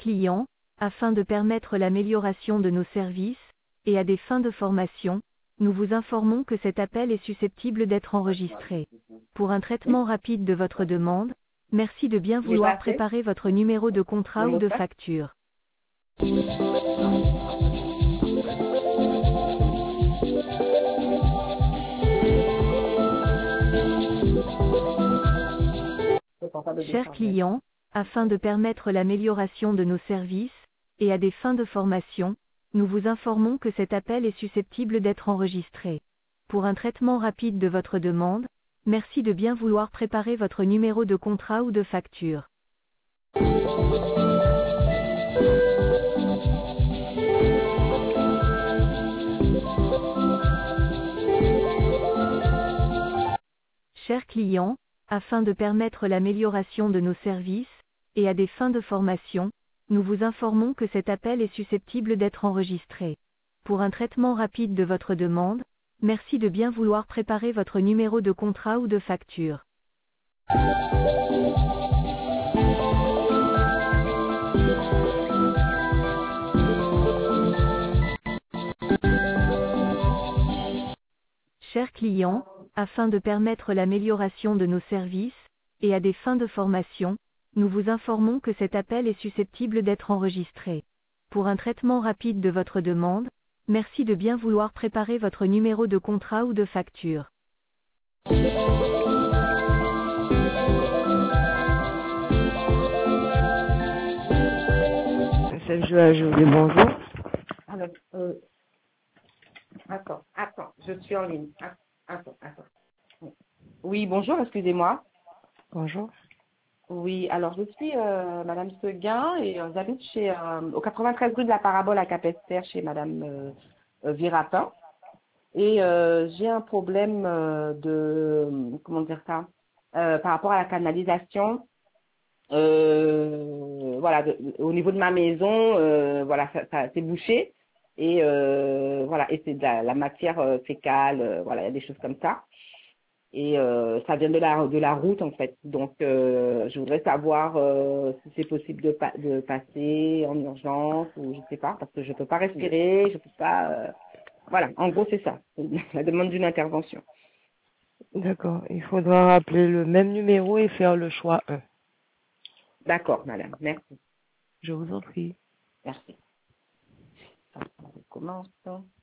client, afin de permettre l'amélioration de nos services, et à des fins de formation, nous vous informons que cet appel est susceptible d'être enregistré. Pour un traitement rapide de votre demande, merci de bien vouloir préparer votre numéro de contrat ou de facture. Chers clients, afin de permettre l'amélioration de nos services, et à des fins de formation, nous vous informons que cet appel est susceptible d'être enregistré. Pour un traitement rapide de votre demande, merci de bien vouloir préparer votre numéro de contrat ou de facture. Chers clients, afin de permettre l'amélioration de nos services, et à des fins de formation, nous vous informons que cet appel est susceptible d'être enregistré. Pour un traitement rapide de votre demande, merci de bien vouloir préparer votre numéro de contrat ou de facture. Chers clients, afin de permettre l'amélioration de nos services, et à des fins de formation, nous vous informons que cet appel est susceptible d'être enregistré. Pour un traitement rapide de votre demande, merci de bien vouloir préparer votre numéro de contrat ou de facture. Bonjour. Alors, attends, je suis en ligne. Attends. Oui, bonjour, excusez-moi. Bonjour. Oui, alors je suis Madame Seguin et j'habite au 93 rue de la Parabole à Capesterre chez Madame Virapin. Et j'ai un problème par rapport à la canalisation. Voilà, au niveau de ma maison, voilà, ça c'est bouché. Et voilà, et c'est de la matière fécale, voilà, il y a des choses comme ça. Et ça vient de la route en fait. Donc je voudrais savoir si c'est possible de passer en urgence ou je sais pas, parce que je peux pas respirer, je peux pas. Voilà, en gros c'est ça, la demande d'une intervention. D'accord. Il faudra rappeler le même numéro et faire le choix 1. D'accord, madame. Merci. Je vous en prie. Merci. On commence.